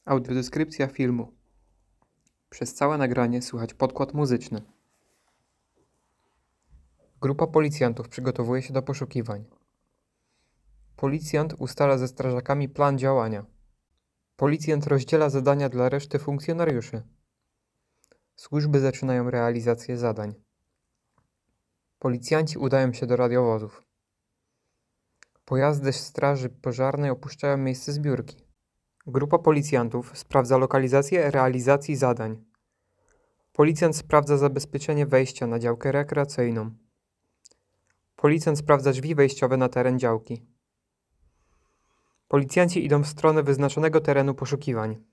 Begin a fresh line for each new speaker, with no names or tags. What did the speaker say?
Audiodeskrypcja filmu. Przez całe nagranie słychać podkład muzyczny. Grupa policjantów przygotowuje się do poszukiwań. Policjant ustala ze strażakami plan działania. Policjant rozdziela zadania dla reszty funkcjonariuszy. Służby zaczynają realizację zadań. Policjanci udają się do radiowozów. Pojazdy straży pożarnej opuszczają miejsce zbiórki. Grupa policjantów sprawdza lokalizację realizacji zadań. Policjant sprawdza zabezpieczenie wejścia na działkę rekreacyjną. Policjant sprawdza drzwi wejściowe na teren działki. Policjanci idą w stronę wyznaczonego terenu poszukiwań.